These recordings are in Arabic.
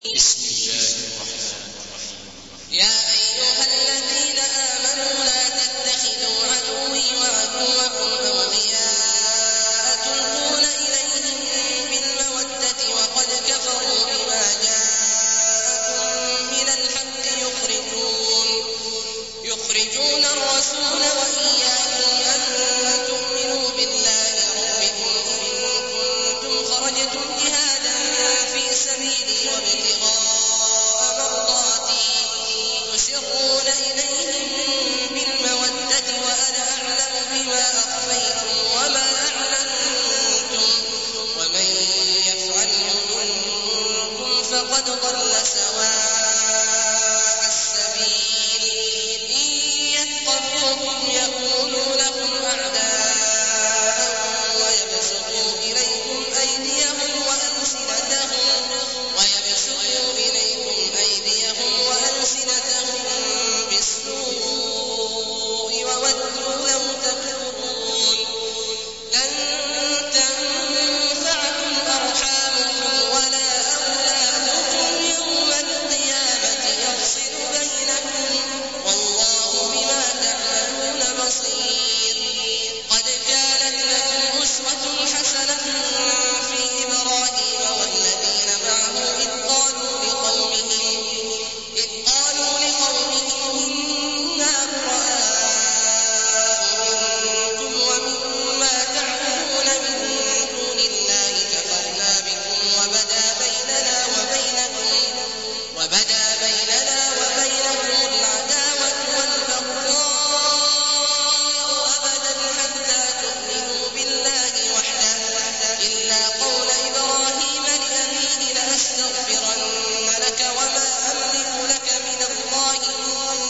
بسم الله الرحمن الرحيم. يا أيها الذين آمنوا لا تتخذوا عدوي وعدوكم أولياء تلقون إليهم بالمودة وقد كفروا بما جاءكم من الحق يخرجون الرسول وإياكم أن تؤمنوا بالله ربكم إن كنتم خرجتم جهادا في سبيلي وابتغاء مرضاتي تسرون إليهم بالمودة وأنا أعلم بما أخفيتم وما أعلنتم ومن يفعله منكم فقد ضل سواء السبيل إن يثقفوكم يكونوا لكم أعداء ويبسطوا إليكم أيديهم وألسنتهم بالسوء وودوا لو تكفرون لن تنفعكم أرحامكم ولا أولادكم يوم القيامة يفصل بينكم والله بما تعملون بصير قد كانت لكم أسوة حسنة في إبراهيم والذين معه إذ قالوا لقومهم إنا براء منكم ومما تعبدون من دون الله كفرنا بكم وبدا بيننا وبينكم العداوة والبغضاء أبدا حتى تؤمنوا بالله وحده إلا قول إبراهيم لأبيه لأستغفرن لك وما أملك لك من الله من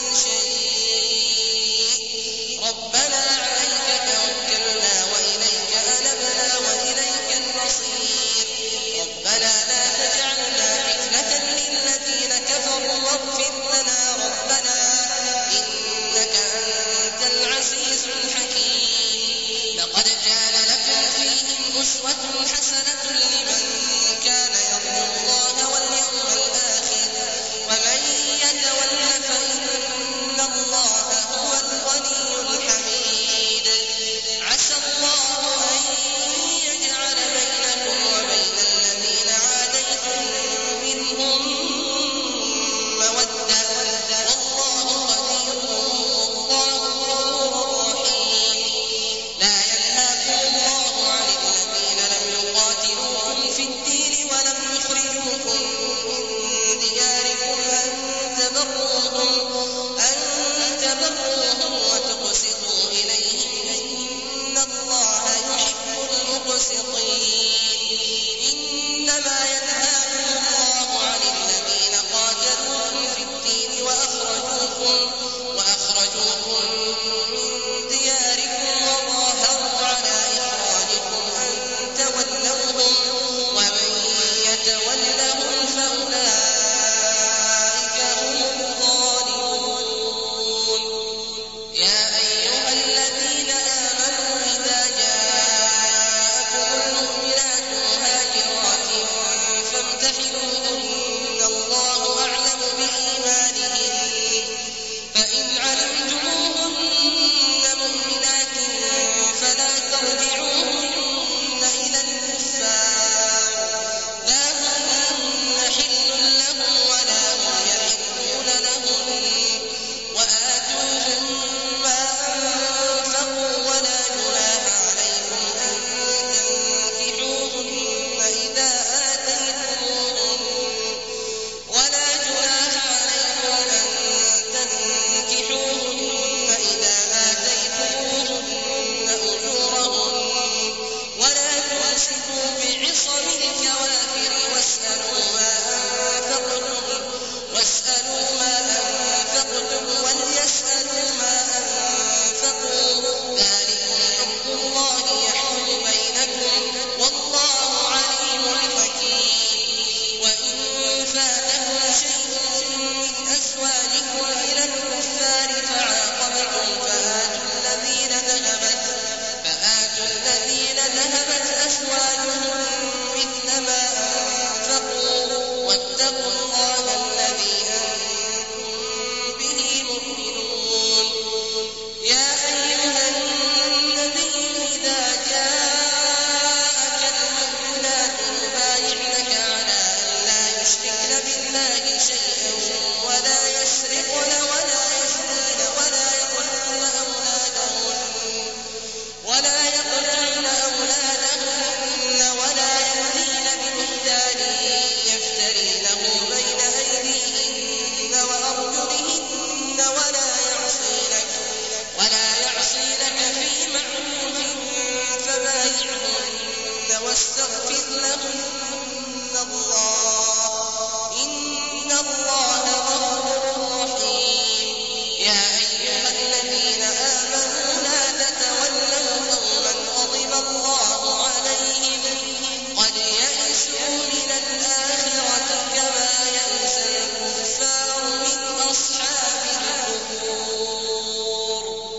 شيء ربنا عليك توكلنا وإليك أنبنا وإليك المصير ربنا لا تجعلنا فتنة للذين كفروا واغفر لنا ربنا إنك أنت العزيز الحكيم لقد كان لكم فيهم أسوة حسنة لمن كان يرجو الله واليوم الآخر ومن يتول فإن الله هو الغني الحميد عسى الله أن يجعل بينكم وبين الذين عاديتم منهم مودة والله قدير غفور رحيم لا ينهاكم الله عن الذين لم يقاتلوكم في الدين ولم يخرجوكم من دياركم أن تبروهم وتقسطوا إليهم إن الله يحب المقسطين إنما ينهاكم الله عن الذين قاتلوكم في الدين وأخرجوكم من دياركم وظاهروا على إخراجكم أن تولوهم ومن يتولهم فأولئك هم الظالمون يا أيها الذين آمنوا إذا جاءكم المؤمنات مهاجرات فامتحنوهن الله أعلم بإيمانهن فإن